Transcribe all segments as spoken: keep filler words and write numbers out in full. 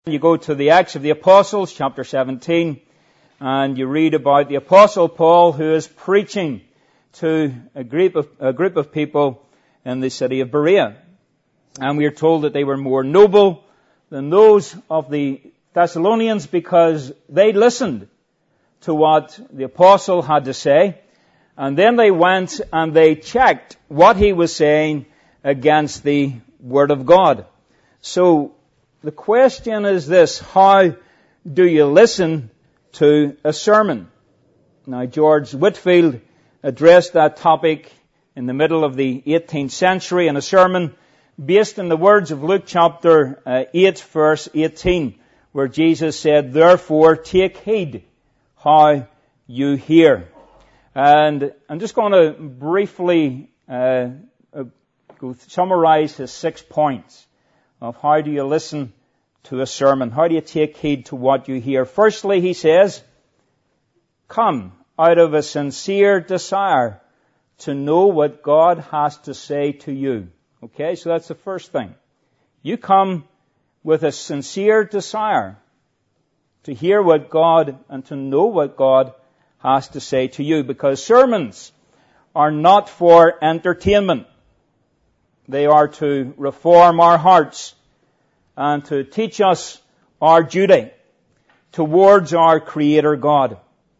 You go to the Acts of the Apostles, chapter seventeen, and you read about the Apostle Paul, who is preaching to a group of, a group of people in the city of Berea. And we are told that they were more noble than those of the Thessalonians because they listened to what the apostle had to say. And then they went and they checked what he was saying against the Word of God. So, the question is this: how do you listen to a sermon? Now, George Whitefield addressed that topic in the middle of the eighteenth century in a sermon based on the words of Luke chapter eight, verse eighteen, where Jesus said, "Therefore take heed how you hear." And I'm just going to briefly uh, uh, go summarize his six points of how do you listen to a sermon. How do you take heed to what you hear? Firstly, he says, come out of a sincere desire to know what God has to say to you. Okay, so that's the first thing. You come with a sincere desire to hear what God and to know what God has to say to you, because sermons are not for entertainment. They are to reform our hearts and to teach us our duty towards our Creator God.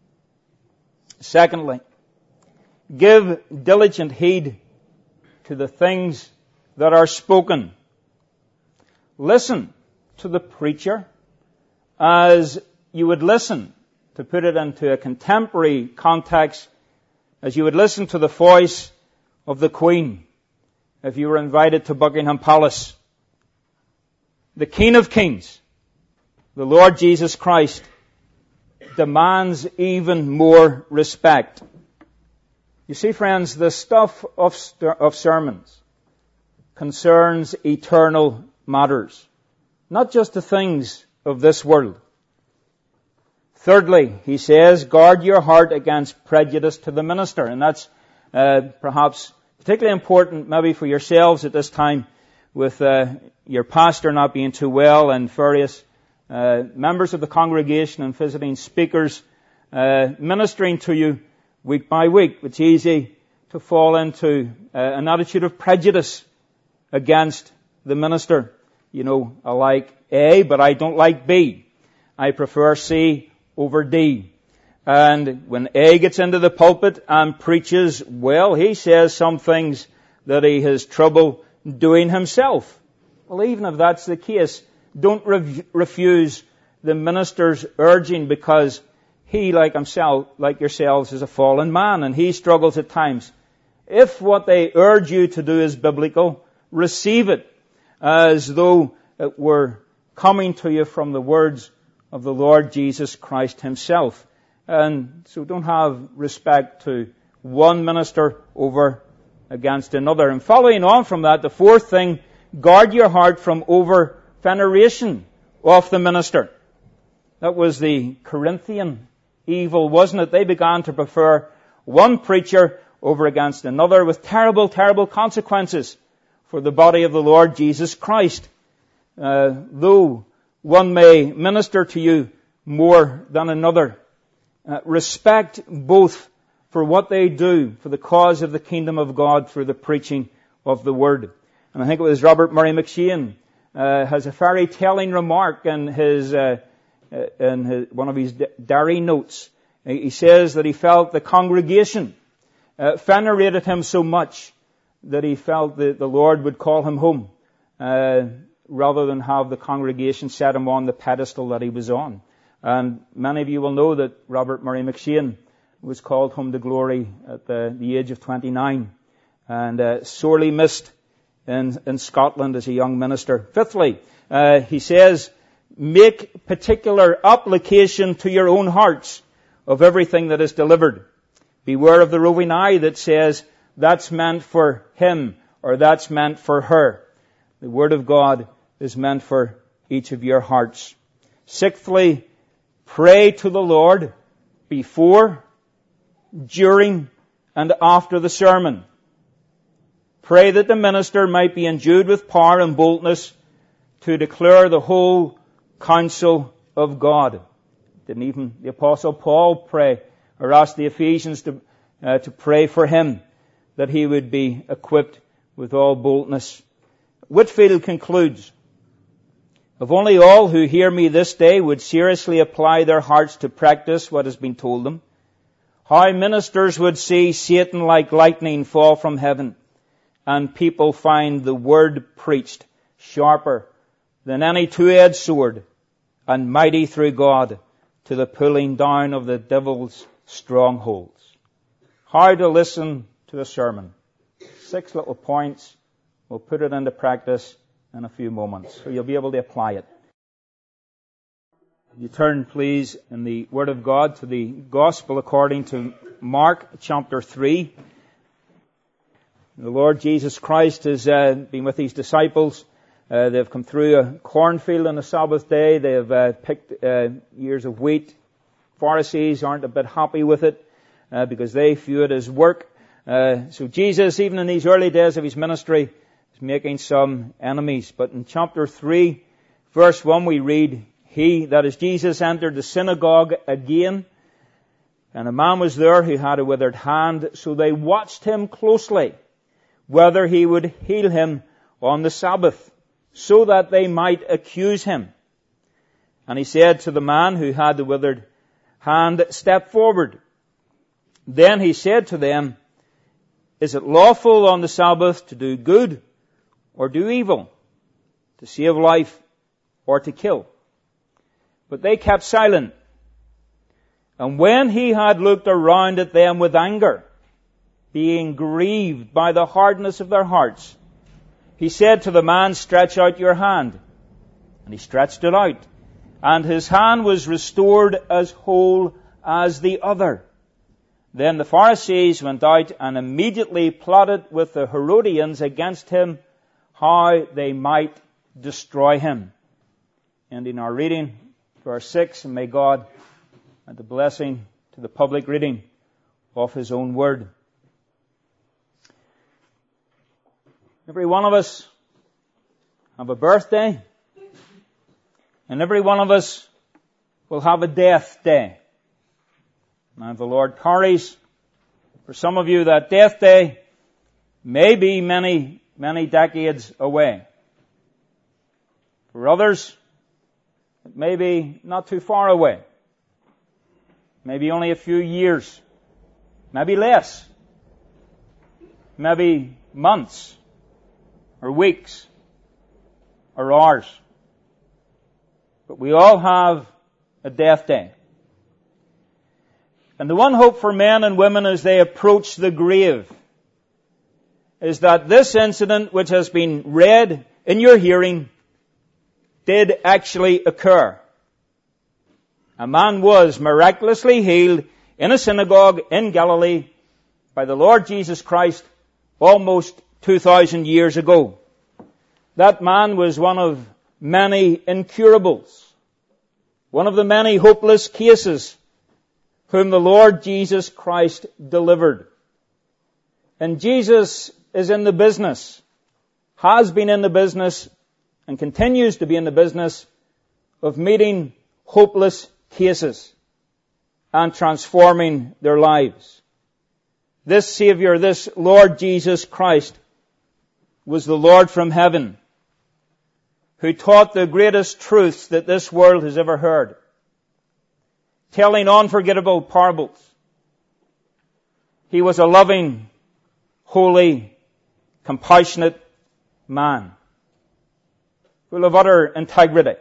Secondly, give diligent heed to the things that are spoken. Listen to the preacher as you would listen, to put it into a contemporary context, as you would listen to the voice of the Queen if you were invited to Buckingham Palace. The King of Kings, the Lord Jesus Christ, demands even more respect. You see, friends, the stuff of, of sermons concerns eternal matters, not just the things of this world. Thirdly, he says, guard your heart against prejudice to the minister. And that's uh, perhaps particularly important maybe for yourselves at this time, with uh, your pastor not being too well and various uh, members of the congregation and visiting speakers uh, ministering to you week by week. It's easy to fall into uh, an attitude of prejudice against the minister. You know, I like A, but I don't like B. I prefer C over D. And when A gets into the pulpit and preaches, well, he says some things that he has trouble doing himself. Well, even if that's the case, don't re- refuse the minister's urging, because he, like himself, like yourselves, is a fallen man and he struggles at times. If what they urge you to do is biblical, receive it as though it were coming to you from the words of the Lord Jesus Christ himself. And so don't have respect to one minister over against another. And following on from that, the fourth thing, guard your heart from over-veneration of the minister. That was the Corinthian evil, wasn't it? They began to prefer one preacher over against another, with terrible, terrible consequences for the body of the Lord Jesus Christ. Uh, though one may minister to you more than another, uh, respect both for what they do for the cause of the kingdom of God through the preaching of the Word. And I think it was Robert Murray McCheyne uh, has a very telling remark in his, uh, in his, one of his diary notes. He says that he felt the congregation uh, venerated him so much that he felt that the Lord would call him home uh, rather than have the congregation set him on the pedestal that he was on. And many of you will know that Robert Murray McCheyne was called home to glory at the, the age of twenty-nine, and uh, sorely missed in, in Scotland as a young minister. Fifthly, uh, he says, make particular application to your own hearts of everything that is delivered. Beware of the roving eye that says, that's meant for him, or that's meant for her. The Word of God is meant for each of your hearts. Sixthly, pray to the Lord before, during, and after the sermon. Pray that the minister might be endued with power and boldness to declare the whole counsel of God. Didn't even the Apostle Paul pray or ask the Ephesians to, uh, to pray for him that he would be equipped with all boldness. Whitefield concludes, if only all who hear me this day would seriously apply their hearts to practice what has been told them, how ministers would see Satan like lightning fall from heaven, and people find the word preached sharper than any two-edged sword, and mighty through God to the pulling down of the devil's strongholds. How to listen to a sermon. Six little points. We'll put it into practice in a few moments, so you'll be able to apply it. You turn, please, in the Word of God to the Gospel according to Mark chapter three. The Lord Jesus Christ has uh, been with His disciples. Uh, they've come through a cornfield on a Sabbath day. They have uh, picked uh, ears of wheat. Pharisees aren't a bit happy with it uh, because they view it as work. Uh, so Jesus, even in these early days of His ministry, is making some enemies. But in chapter three, verse one, we read, He, that is Jesus, entered the synagogue again, and a man was there who had a withered hand. So they watched him closely, whether he would heal him on the Sabbath, so that they might accuse him. And he said to the man who had the withered hand, Step forward. Then he said to them, Is it lawful on the Sabbath to do good or do evil, to save life or to kill? But they kept silent. And when he had looked around at them with anger, being grieved by the hardness of their hearts, he said to the man, Stretch out your hand. And he stretched it out. And his hand was restored as whole as the other. Then the Pharisees went out and immediately plotted with the Herodians against him, how they might destroy him. Ending our reading, verse six, and may God add the blessing to the public reading of His own word. Every one of us have a birthday, and every one of us will have a death day. Now, if the Lord tarries, for some of you that death day may be many, many decades away. For others, it may be not too far away. Maybe only a few years. Maybe less. Maybe months. Or weeks. Or hours. But we all have a death day. And the one hope for men and women as they approach the grave is that this incident, which has been read in your hearing, did actually occur. A man was miraculously healed in a synagogue in Galilee by the Lord Jesus Christ almost two thousand years ago. That man was one of many incurables, one of the many hopeless cases whom the Lord Jesus Christ delivered. And Jesus is in the business, has been in the business, and continues to be in the business of meeting hopeless cases and transforming their lives. This Savior, this Lord Jesus Christ, was the Lord from heaven who taught the greatest truths that this world has ever heard, telling unforgettable parables. He was a loving, holy, compassionate man, full of utter integrity.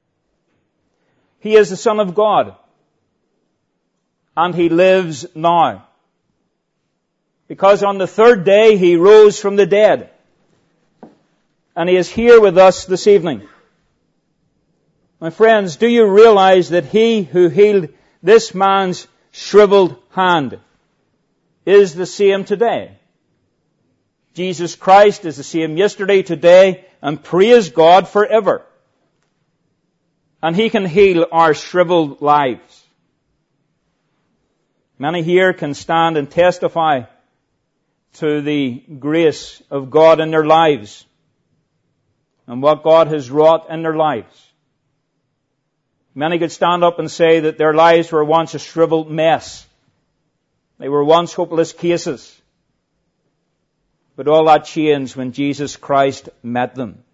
He is the Son of God, and He lives now, because on the third day He rose from the dead, and He is here with us this evening. My friends, do you realize that He who healed this man's shriveled hand is the same today? Jesus Christ is the same yesterday, today, and praise God forever. And He can heal our shriveled lives. Many here can stand and testify to the grace of God in their lives and what God has wrought in their lives. Many could stand up and say that their lives were once a shriveled mess. They were once hopeless cases. But all that changed when Jesus Christ met them.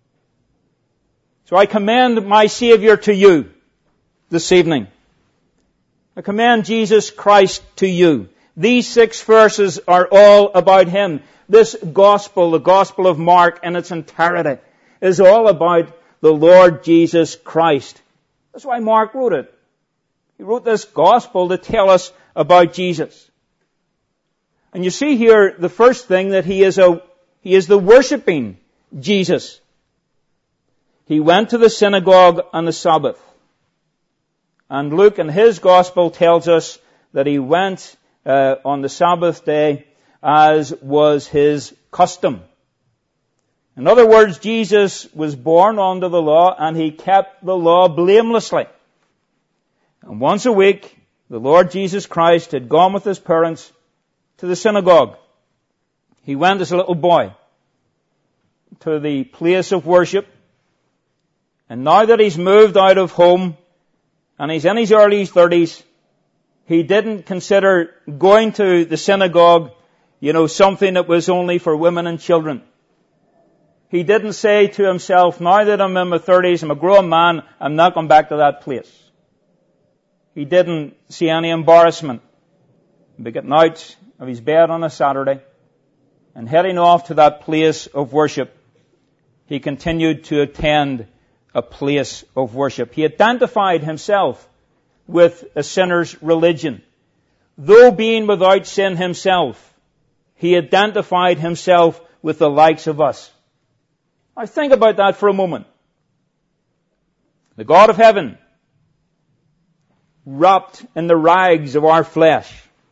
So I commend my Savior to you this evening. I commend Jesus Christ to you. These six verses are all about Him. This gospel, the Gospel of Mark in its entirety, is all about the Lord Jesus Christ. That's why Mark wrote it. He wrote this gospel to tell us about Jesus. And you see here the first thing, that He is a, He is the worshiping Jesus. He went to the synagogue on the Sabbath. And Luke in his gospel tells us that He went uh, on the Sabbath day as was His custom. In other words, Jesus was born under the law and He kept the law blamelessly. And once a week, the Lord Jesus Christ had gone with His parents to the synagogue. He went as a little boy to the place of worship. And now that He's moved out of home and He's in His early thirties, He didn't consider going to the synagogue, you know, something that was only for women and children. He didn't say to himself, now that I'm in my thirties, I'm a grown man, I'm not going back to that place. He didn't see any embarrassment by getting out of his bed on a Saturday and heading off to that place of worship. He continued to attend a place of worship. He identified Himself with a sinner's religion. Though being without sin Himself, He identified Himself with the likes of us. Now think about that for a moment. The God of heaven, wrapped in the rags of our flesh.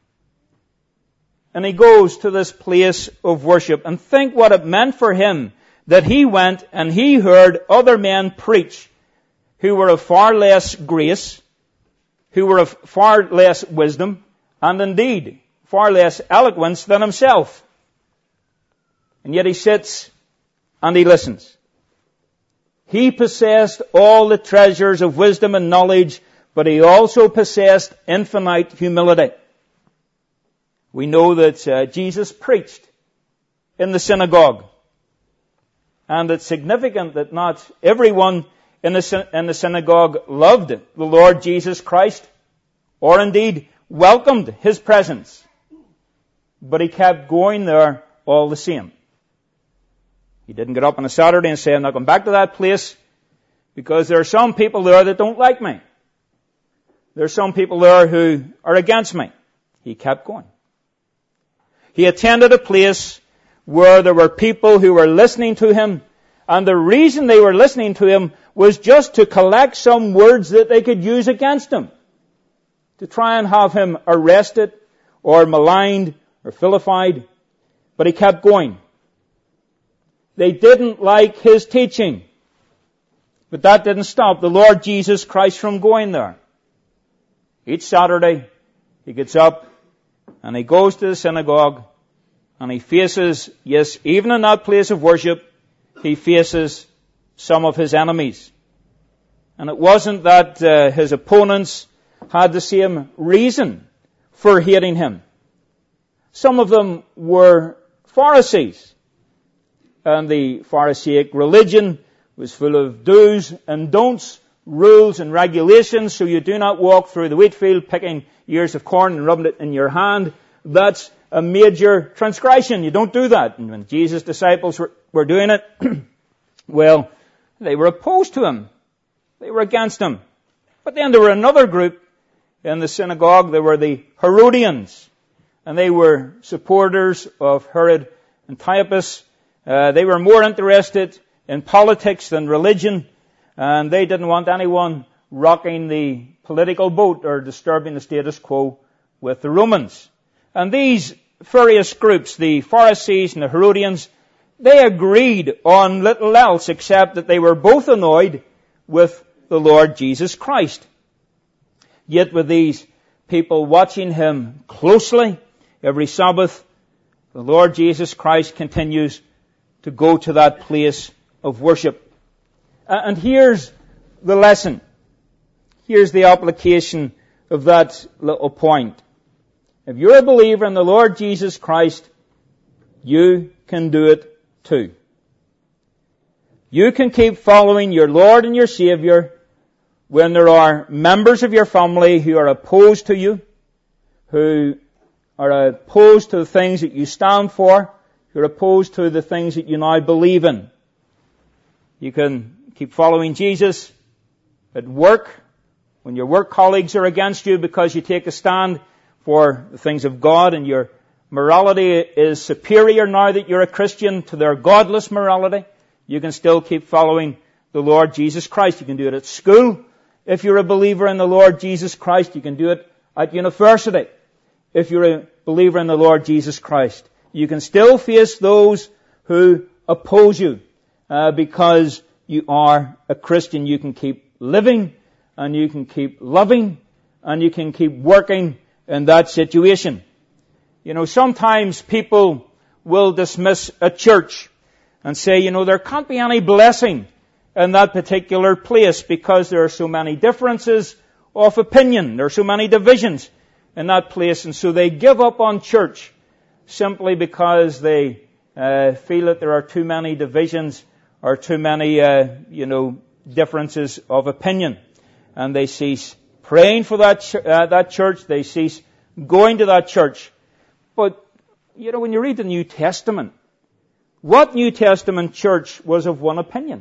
And He goes to this place of worship. And think what it meant for Him that He went and He heard other men preach who were of far less grace, who were of far less wisdom, and indeed far less eloquence than Himself. And yet He sits and He listens. He possessed all the treasures of wisdom and knowledge, but He also possessed infinite humility. We know that uh, Jesus preached in the synagogue. And it's significant that not everyone in the, in the synagogue loved the Lord Jesus Christ, or indeed welcomed His presence. But He kept going there all the same. He didn't get up on a Saturday and say, I'm not going back to that place because there are some people there that don't like me. There are some people there who are against me. He kept going. He attended a place where there were people who were listening to Him, and the reason they were listening to Him was just to collect some words that they could use against Him, to try and have Him arrested or maligned or vilified. But He kept going. They didn't like His teaching, but that didn't stop the Lord Jesus Christ from going there. Each Saturday, He gets up and He goes to the synagogue and He faces, yes, even in that place of worship, He faces some of His enemies. And it wasn't that uh, His opponents had the same reason for hating Him. Some of them were Pharisees. And the Pharisaic religion was full of do's and don'ts, rules and regulations, so you do not walk through the wheat field picking ears of corn and rubbing it in your hand. That's a major transgression. You don't do that. And when Jesus' disciples were, were doing it, well, they were opposed to Him. They were against Him. But then there were another group in the synagogue. They were the Herodians. And they were supporters of Herod Antipas. Uh, they were more interested in politics than religion. And they didn't want anyone rocking the political boat or disturbing the status quo with the Romans. And these various groups, the Pharisees and the Herodians, they agreed on little else except that they were both annoyed with the Lord Jesus Christ. Yet with these people watching Him closely every Sabbath, the Lord Jesus Christ continues to go to that place of worship. And here's the lesson. here's the application of that little point. If you're a believer in the Lord Jesus Christ, you can do it too. You can keep following your Lord and your Savior when there are members of your family who are opposed to you, who are opposed to the things that you stand for, who are opposed to the things that you now believe in. You can keep following Jesus at work when your work colleagues are against you because you take a stand for the things of God and your morality is superior now that you're a Christian to their godless morality. You can still keep following the Lord Jesus Christ. You can do it at school. If you're a believer in the Lord Jesus Christ, you can do it at university. If you're a believer in the Lord Jesus Christ, you can still face those who oppose you uh, because you are a Christian. You can keep living and you can keep loving and you can keep working in that situation. You know, sometimes people will dismiss a church and say, you know, there can't be any blessing in that particular place because there are so many differences of opinion. There are so many divisions in that place. And so they give up on church simply because they uh, feel that there are too many divisions or too many, uh, you know, differences of opinion. And they cease praying for that, ch- uh, that church. They cease going to that church. But, you know, when you read the New Testament, what New Testament church was of one opinion?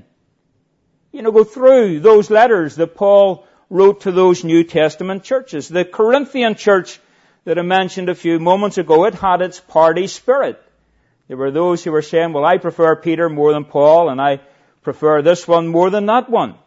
You know, go through those letters that Paul wrote to those New Testament churches. The Corinthian church that I mentioned a few moments ago, it had its party spirit. There were those who were saying, well, I prefer Peter more than Paul, and I prefer this one more than that one.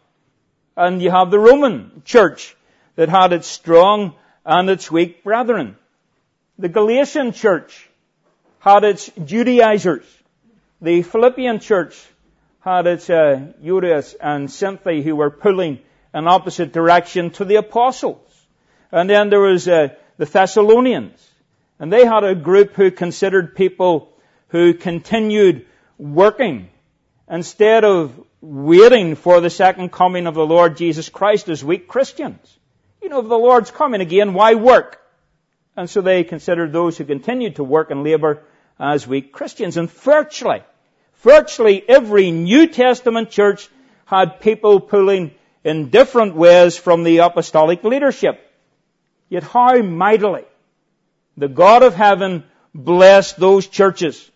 And you have the Roman church that had its strong and its weak brethren. The Galatian church had its Judaizers. The Philippian church had its uh, Judas and Syntyche who were pulling in opposite direction to the apostles. And then there was uh, the Thessalonians. And they had a group who considered people who continued working instead of waiting for the second coming of the Lord Jesus Christ as weak Christians. You know, if the Lord's coming again, why work? And so they considered those who continued to work and labor as weak Christians. And virtually, virtually every New Testament church had people pulling in different ways from the apostolic leadership. Yet how mightily the God of heaven blessed those churches.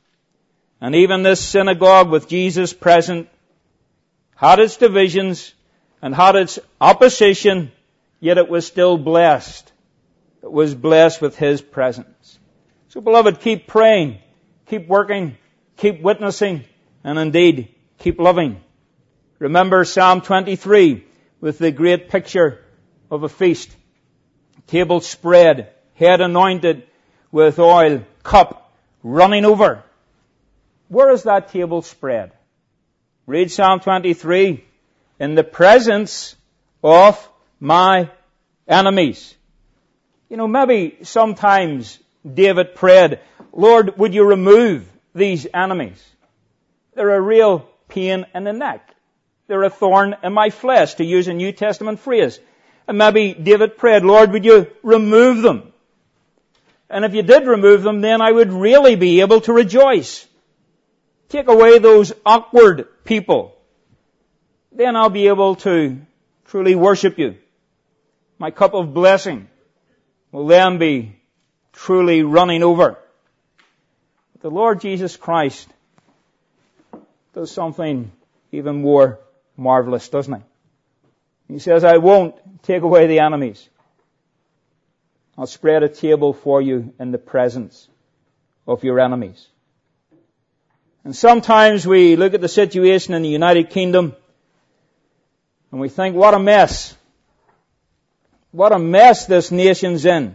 And even this synagogue with Jesus present had its divisions and had its opposition, yet it was still blessed. It was blessed with His presence. So, beloved, keep praying, keep working, keep witnessing, and indeed, keep loving. Remember Psalm twenty-three with the great picture of a feast. Table spread, head anointed with oil, cup running over. Where is that table spread? Read Psalm twenty-three. In the presence of my enemies. You know, maybe sometimes David prayed, Lord, would you remove these enemies? They're a real pain in the neck. They're a thorn in my flesh, to use a New Testament phrase. And maybe David prayed, Lord, would you remove them? And if you did remove them, then I would really be able to rejoice. Take away those awkward people. Then I'll be able to truly worship you. My cup of blessing will then be truly running over. But the Lord Jesus Christ does something even more marvelous, doesn't He? He says, I won't take away the enemies. I'll spread a table for you in the presence of your enemies. And sometimes we look at the situation in the United Kingdom and we think, what a mess. What a mess this nation's in.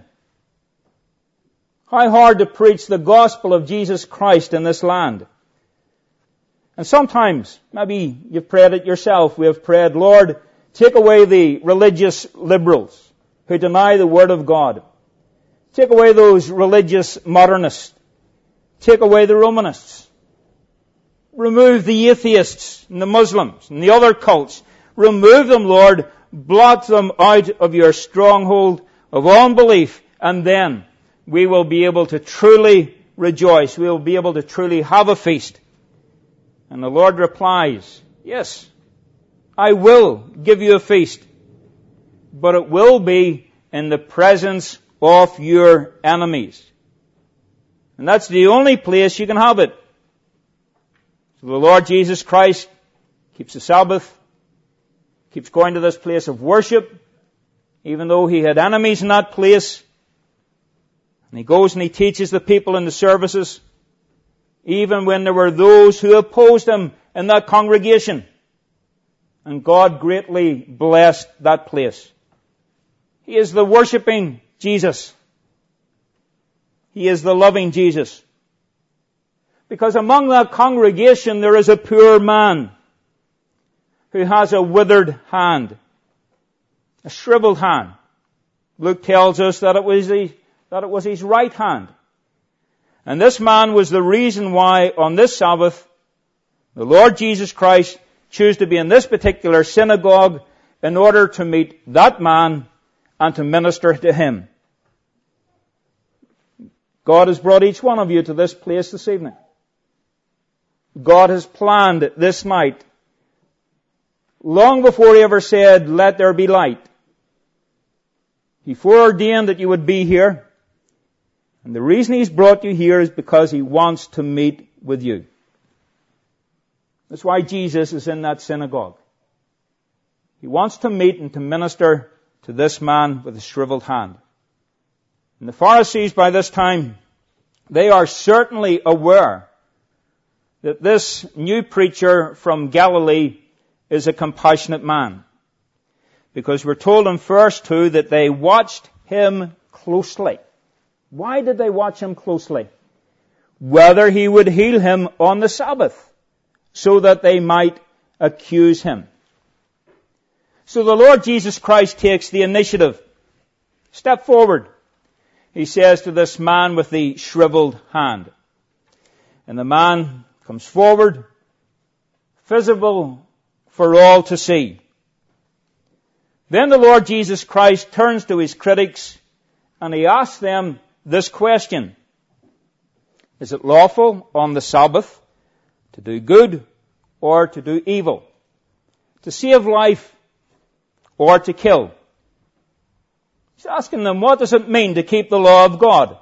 How hard to preach the gospel of Jesus Christ in this land. And sometimes, maybe you've prayed it yourself, we have prayed, Lord, take away the religious liberals who deny the Word of God. Take away those religious modernists. Take away the Romanists. Remove the atheists and the Muslims and the other cults. Remove them, Lord, blot them out of your stronghold of unbelief, and then we will be able to truly rejoice. We will be able to truly have a feast. And the Lord replies, yes, I will give you a feast, but it will be in the presence of your enemies. And that's the only place you can have it. So the Lord Jesus Christ keeps the Sabbath, keeps going to this place of worship, even though he had enemies in that place. And he goes and he teaches the people in the services, even when there were those who opposed him in that congregation. And God greatly blessed that place. He is the worshiping Jesus. He is the loving Jesus. Because among that congregation there is a poor man who has a withered hand, a shriveled hand. Luke tells us that it was the, that it was his right hand. And this man was the reason why on this Sabbath the Lord Jesus Christ chose to be in this particular synagogue in order to meet that man and to minister to him. God has brought each one of you to this place this evening. God has planned this night, long before he ever said, let there be light. He foreordained that you would be here. And the reason he's brought you here is because he wants to meet with you. That's why Jesus is in that synagogue. He wants to meet and to minister to this man with a shriveled hand. And the Pharisees by this time, they are certainly aware that this new preacher from Galilee is a compassionate man. Because we're told in verse two that they watched him closely. Why did they watch him closely? Whether he would heal him on the Sabbath, so that they might accuse him. So the Lord Jesus Christ takes the initiative. Step forward, he says to this man with the shriveled hand. And the man comes forward, visible for all to see. Then the Lord Jesus Christ turns to his critics and he asks them this question. Is it lawful on the Sabbath to do good or to do evil? To save life or to kill? He's asking them, what does it mean to keep the law of God?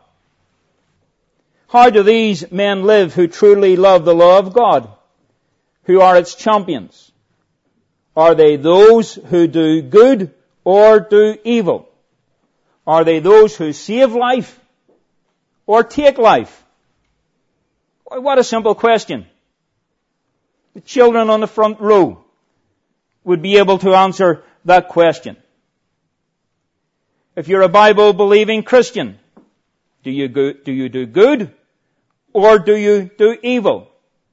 How do these men live who truly love the law of God? Who are its champions? Are they those who do good or do evil? Are they those who save life or take life? What a simple question. The children on the front row would be able to answer that question. If you're a Bible-believing Christian, do you go, do you do good or do you do evil?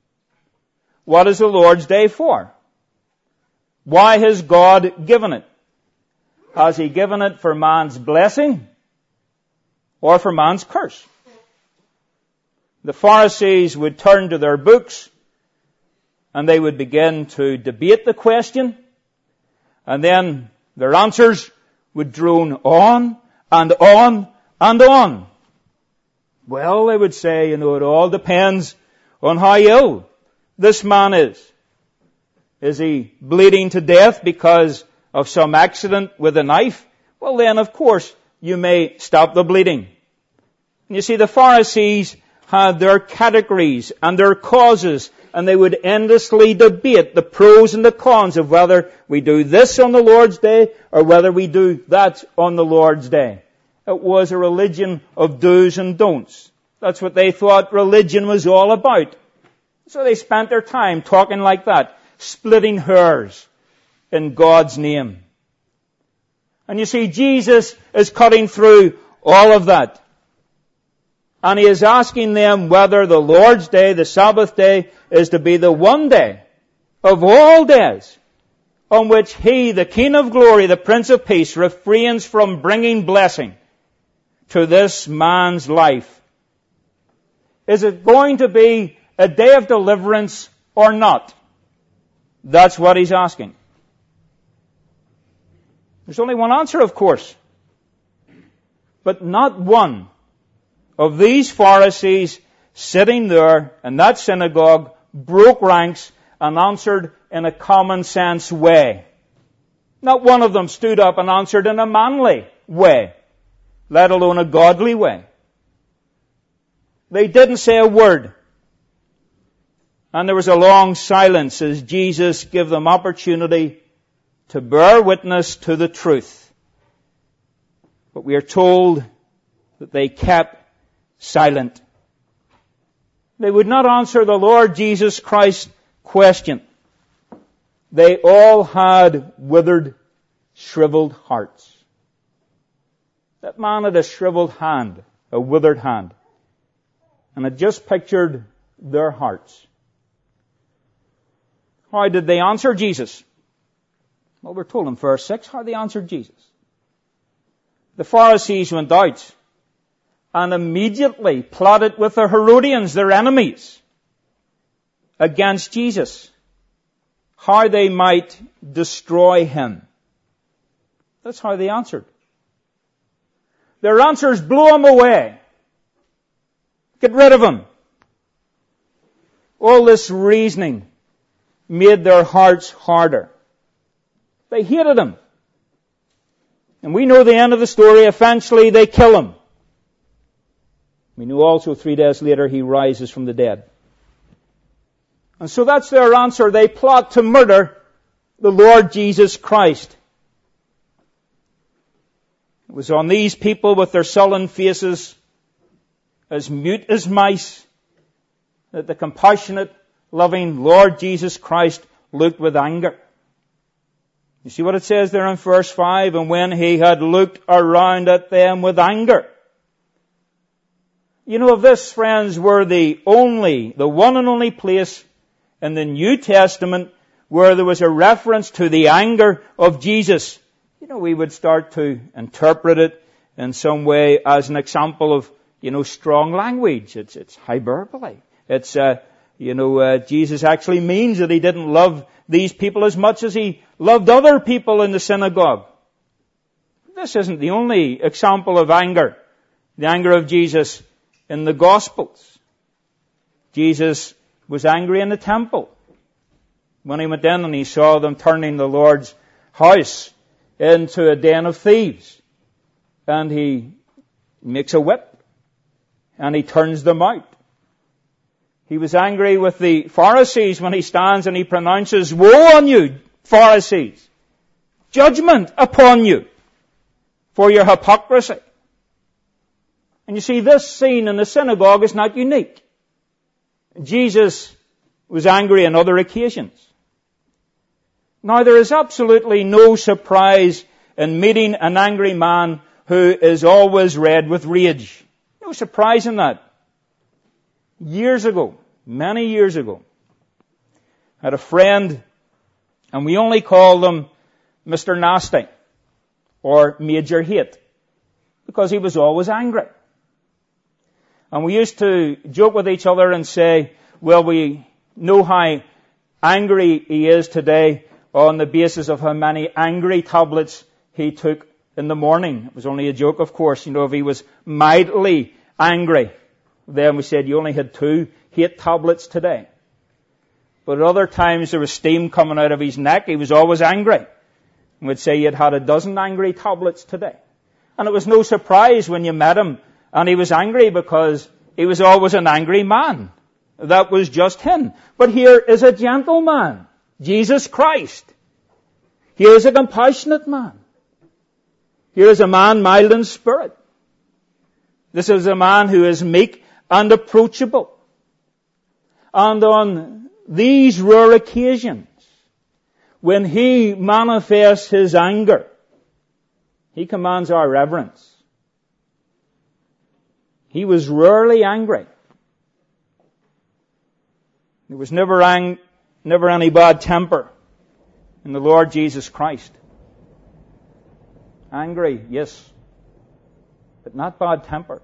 What is the Lord's Day for? Why has God given it? Has he given it for man's blessing or for man's curse? The Pharisees would turn to their books and they would begin to debate the question, and then their answers would drone on and on and on. Well, they would say, you know, it all depends on how ill this man is. Is he bleeding to death because of some accident with a knife? Well then, of course, you may stop the bleeding. And you see, the Pharisees had their categories and their causes, and they would endlessly debate the pros and the cons of whether we do this on the Lord's Day or whether we do that on the Lord's Day. It was a religion of do's and don'ts. That's what they thought religion was all about. So they spent their time talking like that, splitting hairs in God's name. And you see, Jesus is cutting through all of that. And he is asking them whether the Lord's Day, the Sabbath day, is to be the one day of all days on which he, the King of Glory, the Prince of Peace, refrains from bringing blessing to this man's life. Is it going to be a day of deliverance or not? That's what he's asking. There's only one answer, of course. But not one of these Pharisees sitting there in that synagogue broke ranks and answered in a common sense way. Not one of them stood up and answered in a manly way, let alone a godly way. They didn't say a word. And there was a long silence as Jesus gave them opportunity to bear witness to the truth. But we are told that they kept silent. They would not answer the Lord Jesus Christ's question. They all had withered, shriveled hearts. That man had a shriveled hand, a withered hand. And it just pictured their hearts. How did they answer Jesus? Well, we're told in verse six how they answered Jesus. The Pharisees went out and immediately plotted with the Herodians, their enemies, against Jesus, how they might destroy him. That's how they answered. Their answers blew him away. Get rid of him. All this reasoning made their hearts harder. They hated him. And we know the end of the story. Eventually they kill him. We know also three days later he rises from the dead. And so that's their answer. They plot to murder the Lord Jesus Christ. It was on these people with their sullen faces, as mute as mice, that the compassionate, loving Lord Jesus Christ looked with anger. You see what it says there in verse five? And when he had looked around at them with anger. You know, if this, friends, were the only, the one and only place in the New Testament where there was a reference to the anger of Jesus, you know, we would start to interpret it in some way as an example of, you know, strong language. It's, it's hyperbole. It's, uh, you know, uh, Jesus actually means that he didn't love these people as much as he loved other people in the synagogue. This isn't the only example of anger, the anger of Jesus in the Gospels. Jesus was angry in the temple when he went in and he saw them turning the Lord's house into a den of thieves. And he makes a whip and he turns them out. He was angry with the Pharisees when he stands and he pronounces, "Woe on you, Pharisees! Judgment upon you for your hypocrisy." And you see, this scene in the synagogue is not unique. Jesus was angry on other occasions. Now, there is absolutely no surprise in meeting an angry man who is always red with rage. No surprise in that. Years ago, many years ago, I had a friend, and we only called him Mister Nasty, or Major Hate, because he was always angry. And we used to joke with each other and say, well, we know how angry he is today on the basis of how many angry tablets he took in the morning. It was only a joke, of course. You know, if he was mildly angry, then we said you only had two hate tablets today. But at other times there was steam coming out of his neck. He was always angry. And we'd say he had had a dozen angry tablets today. And it was no surprise when you met him and he was angry, because he was always an angry man. That was just him. But here is a gentleman, Jesus Christ. Here is a compassionate man. Here is a man mild in spirit. This is a man who is meek and approachable. And on these rare occasions, when he manifests his anger, he commands our reverence. He was rarely angry. There was never, ang- never any bad temper in the Lord Jesus Christ. Angry, yes, but not bad temper.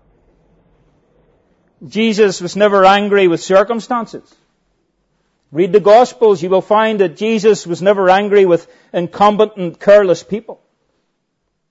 Jesus was never angry with circumstances. Read the Gospels, you will find that Jesus was never angry with incompetent, careless people.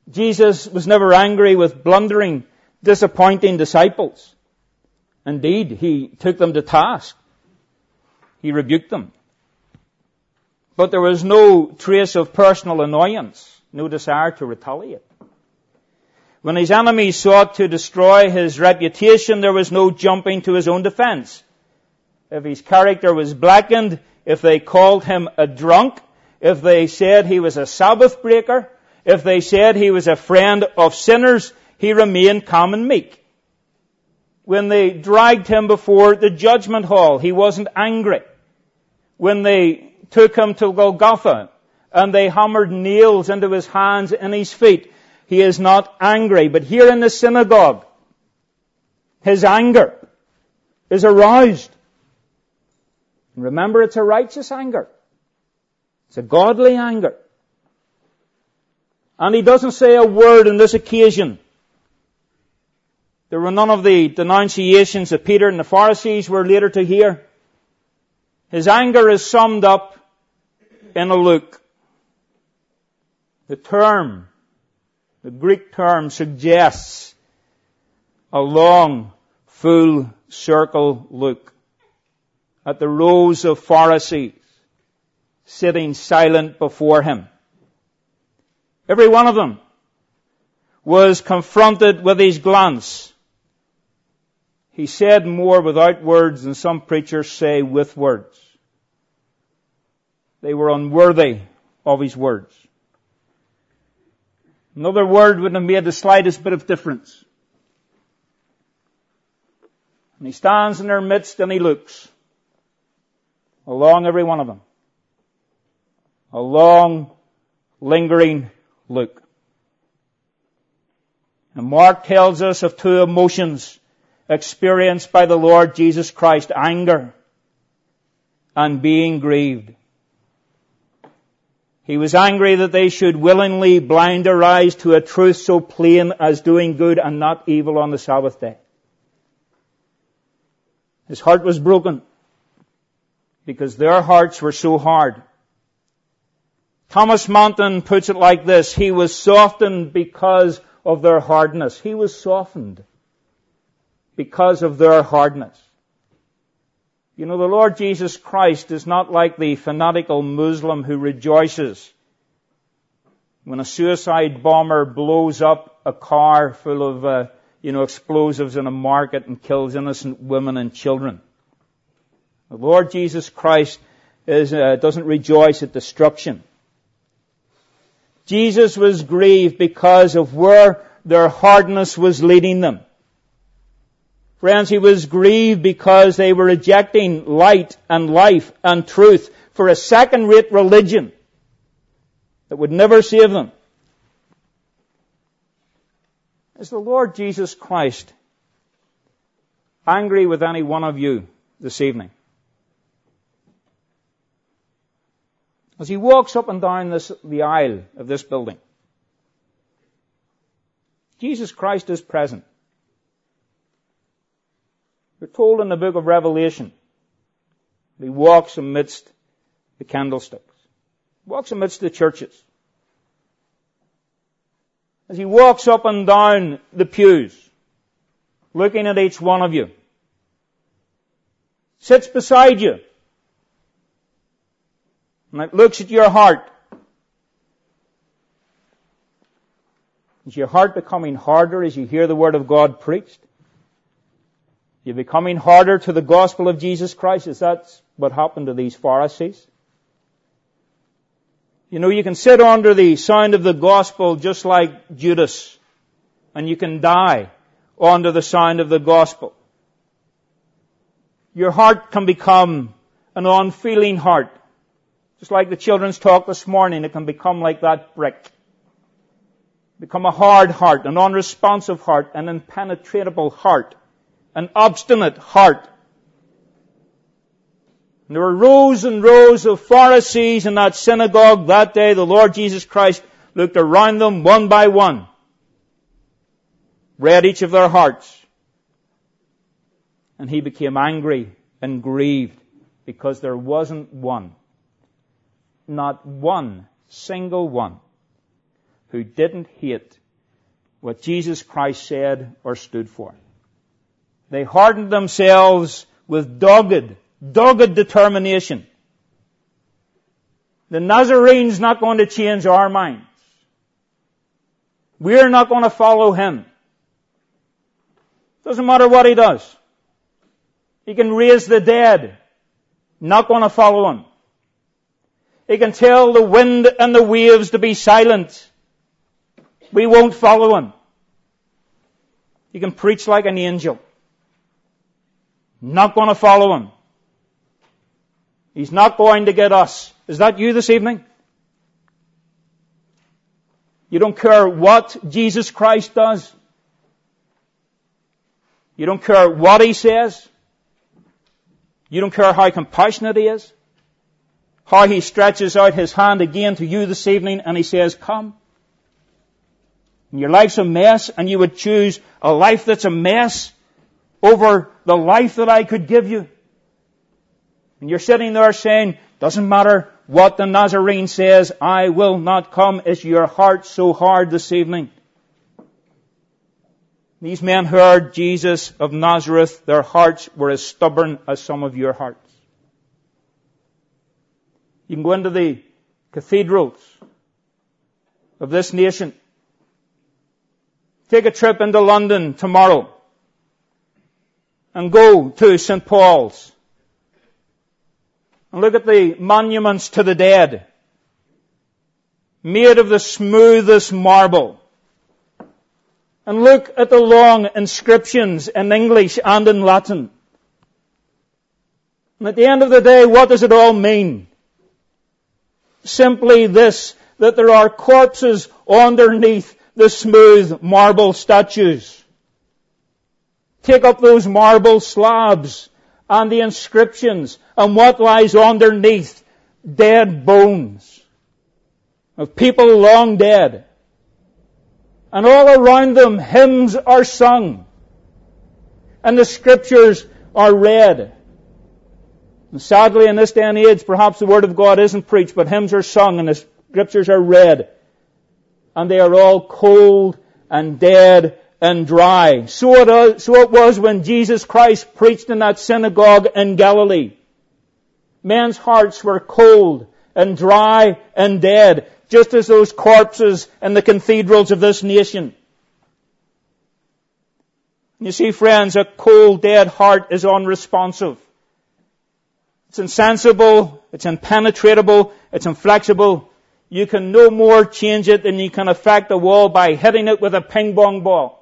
Jesus was never angry with blundering, disappointing disciples. Indeed, he took them to task. He rebuked them. But there was no trace of personal annoyance, no desire to retaliate. When his enemies sought to destroy his reputation, there was no jumping to his own defense. If his character was blackened, if they called him a drunk, if they said he was a Sabbath breaker, if they said he was a friend of sinners, he remained calm and meek. When they dragged him before the judgment hall, he wasn't angry. When they took him to Golgotha and they hammered nails into his hands and his feet, he is not angry. But here in the synagogue, his anger is aroused. Remember, it's a righteous anger. It's a godly anger. And he doesn't say a word on this occasion. There were none of the denunciations that Peter and the Pharisees were later to hear. His anger is summed up in a look. The term, the Greek term, suggests a long, full circle look at the rows of Pharisees sitting silent before him. Every one of them was confronted with his glance. He said more without words than some preachers say with words. They were unworthy of his words. Another word wouldn't have made the slightest bit of difference. And he stands in their midst and he looks along every one of them. A long, lingering look. And Mark tells us of two emotions experienced by the Lord Jesus Christ: anger and being grieved. He was angry that they should willingly blind their eyes to a truth so plain as doing good and not evil on the Sabbath day. His heart was broken because their hearts were so hard. Thomas Manton puts it like this: he was softened because of their hardness. He was softened because of their hardness. You know, the Lord Jesus Christ is not like the fanatical Muslim who rejoices when a suicide bomber blows up a car full of, uh, you know, explosives in a market and kills innocent women and children. The Lord Jesus Christ is, uh, doesn't rejoice at destruction. Jesus was grieved because of where their hardness was leading them. Friends, he was grieved because they were rejecting light and life and truth for a second-rate religion that would never save them. Is the Lord Jesus Christ angry with any one of you this evening? As he walks up and down this, the aisle of this building, Jesus Christ is present. We're told in the book of Revelation that he walks amidst the candlesticks, walks amidst the churches. As he walks up and down the pews, looking at each one of you, sits beside you, and it looks at your heart. Is your heart becoming harder as you hear the Word of God preached? You're becoming harder to the gospel of Jesus Christ? Is that what happened to these Pharisees? You know, you can sit under the sound of the gospel just like Judas, and you can die under the sound of the gospel. Your heart can become an unfeeling heart. Just like the children's talk this morning, it can become like that brick. Become a hard heart, an unresponsive heart, an impenetrable heart, an obstinate heart. And there were rows and rows of Pharisees in that synagogue that day. The Lord Jesus Christ looked around them one by one, read each of their hearts, and he became angry and grieved because there wasn't one, not one single one, who didn't hate what Jesus Christ said or stood for. They hardened themselves with dogged, dogged determination. The Nazarene's not going to change our minds. We're not going to follow him. Doesn't matter what he does. He can raise the dead. Not going to follow him. He can tell the wind and the waves to be silent. We won't follow him. He can preach like an angel. Not going to follow him. He's not going to get us. Is that you this evening? You don't care what Jesus Christ does. You don't care what he says. You don't care how compassionate he is. How he stretches out his hand again to you this evening and he says, come. And your life's a mess and you would choose a life that's a mess over the life that I could give you. And you're sitting there saying, doesn't matter what the Nazarene says, I will not come. Is your heart so hard this evening? These men heard Jesus of Nazareth. Their hearts were as stubborn as some of your hearts. You can go into the cathedrals of this nation. Take a trip into London tomorrow and go to Saint Paul's and look at the monuments to the dead made of the smoothest marble. And look at the long inscriptions in English and in Latin. And at the end of the day, what does it all mean? Simply this, that there are corpses underneath the smooth marble statues. Take up those marble slabs and the inscriptions, and what lies underneath? Dead bones of people long dead. And all around them, hymns are sung. And the scriptures are read. And sadly, in this day and age, perhaps the Word of God isn't preached, but hymns are sung and the scriptures are read. And they are all cold and dead and dry. So it, so it was when Jesus Christ preached in that synagogue in Galilee. Men's hearts were cold and dry and dead, just as those corpses in the cathedrals of this nation. You see, friends, a cold, dead heart is unresponsive. It's insensible, it's impenetrable, it's inflexible. You can no more change it than you can affect a wall by hitting it with a ping pong ball.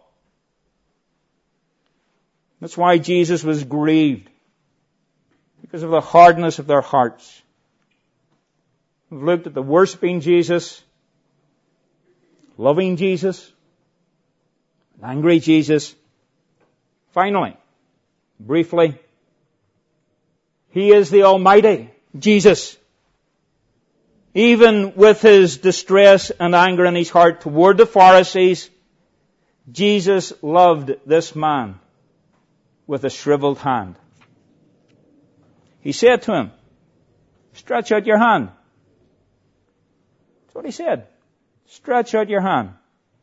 That's why Jesus was grieved, because of the hardness of their hearts. We've looked at the worshipping Jesus, loving Jesus, angry Jesus. Finally, briefly, He is the Almighty Jesus. Even with His distress and anger in His heart toward the Pharisees, Jesus loved this man with a shriveled hand. He said to him, stretch out your hand. That's what He said. Stretch out your hand.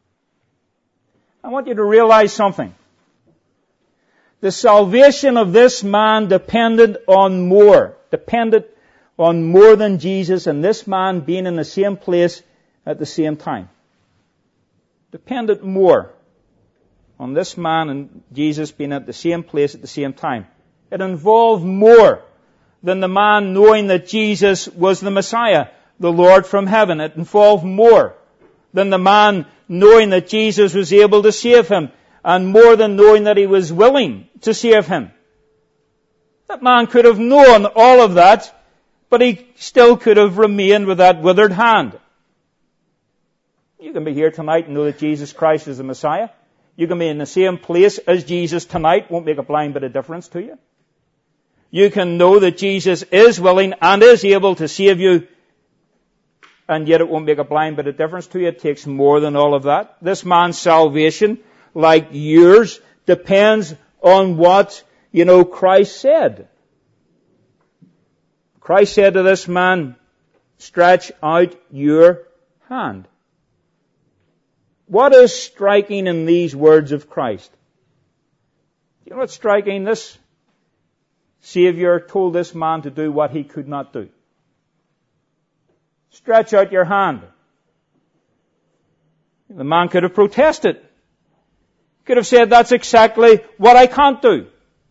I want you to realize something. The salvation of this man depended on more, depended on more than Jesus and this man being in the same place at the same time. Depended more on this man and Jesus being at the same place at the same time. It involved more than the man knowing that Jesus was the Messiah, the Lord from heaven. It involved more than the man knowing that Jesus was able to save him, and more than knowing that He was willing to save him. That man could have known all of that, but he still could have remained with that withered hand. You can be here tonight and know that Jesus Christ is the Messiah. You can be in the same place as Jesus tonight. Won't make a blind bit of difference to you. You can know that Jesus is willing and is able to save you, and yet it won't make a blind bit of difference to you. It takes more than all of that. This man's salvation, like yours, depends on what, you know, Christ said. Christ said to this man, stretch out your hand. What is striking in these words of Christ? You know what's striking? This Savior told this man to do what he could not do. Stretch out your hand. The man could have protested. Could have said, that's exactly what I can't do.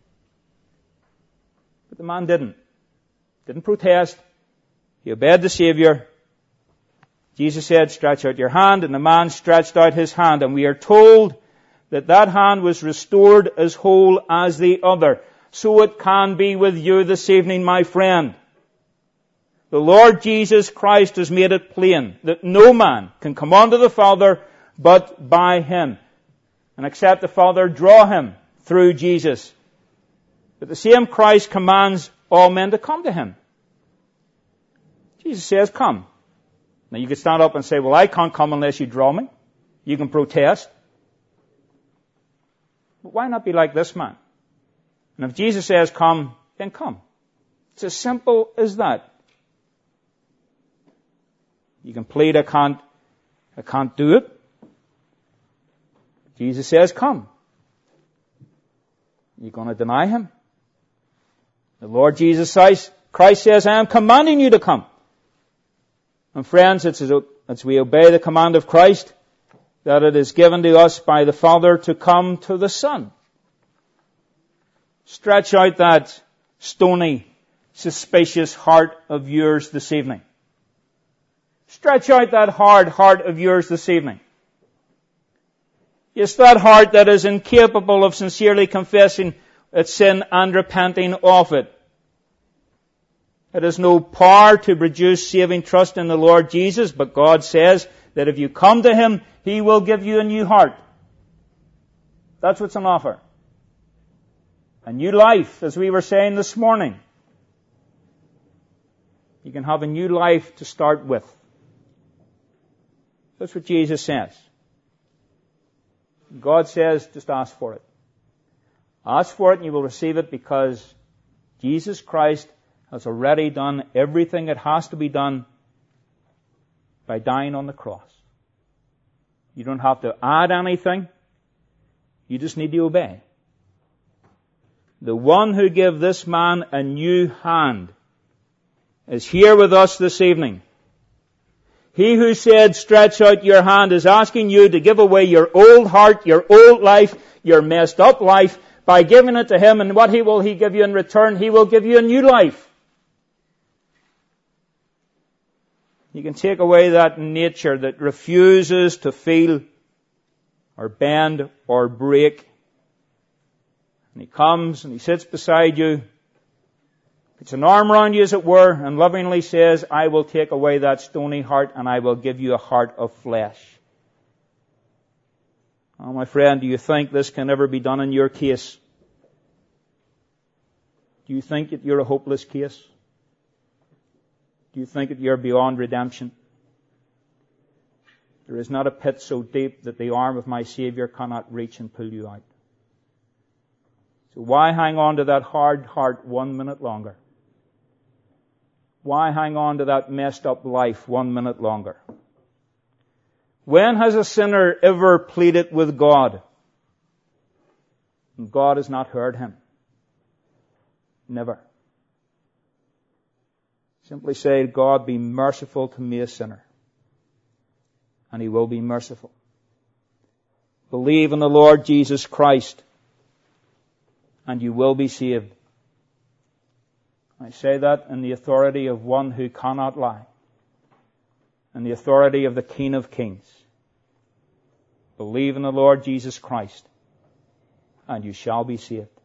But the man didn't. Didn't protest. He obeyed the Savior. Jesus said, stretch out your hand, and the man stretched out his hand. And we are told that that hand was restored as whole as the other. So it can be with you this evening, my friend. The Lord Jesus Christ has made it plain that no man can come unto the Father but by Him. And except the Father draw him through Jesus. But the same Christ commands all men to come to Him. Jesus says, come. Now you could stand up and say, well, I can't come unless you draw me. You can protest. But why not be like this man? And if Jesus says come, then come. It's as simple as that. You can plead, I can't, I can't do it. Jesus says come. You're going to deny Him? The Lord Jesus Christ says, I am commanding you to come. And friends, it's as, as we obey the command of Christ that it is given to us by the Father to come to the Son. Stretch out that stony, suspicious heart of yours this evening. Stretch out that hard heart of yours this evening. It's that heart that is incapable of sincerely confessing its sin and repenting of it. It has no power to produce saving trust in the Lord Jesus, but God says that if you come to Him, He will give you a new heart. That's what's on offer. A new life, as we were saying this morning. You can have a new life to start with. That's what Jesus says. God says, just ask for it. Ask for it and you will receive it, because Jesus Christ has already done everything that has to be done by dying on the cross. You don't have to add anything. You just need to obey. The one who gave this man a new hand is here with us this evening. He who said, stretch out your hand, is asking you to give away your old heart, your old life, your messed up life, by giving it to Him. And what He will He give you in return? He will give you a new life. You can take away that nature that refuses to feel or bend or break. And He comes and He sits beside you, puts an arm around you as it were, and lovingly says, I will take away that stony heart and I will give you a heart of flesh. Oh, my friend, do you think this can ever be done in your case? Do you think that you're a hopeless case? Do you think that you're beyond redemption? There is not a pit so deep that the arm of my Savior cannot reach and pull you out. So why hang on to that hard heart one minute longer? Why hang on to that messed up life one minute longer? When has a sinner ever pleaded with God and God has not heard him? Never. Simply say, God, be merciful to me, a sinner. And He will be merciful. Believe in the Lord Jesus Christ and you will be saved. I say that in the authority of one who cannot lie, and the authority of the King of Kings. Believe in the Lord Jesus Christ and you shall be saved.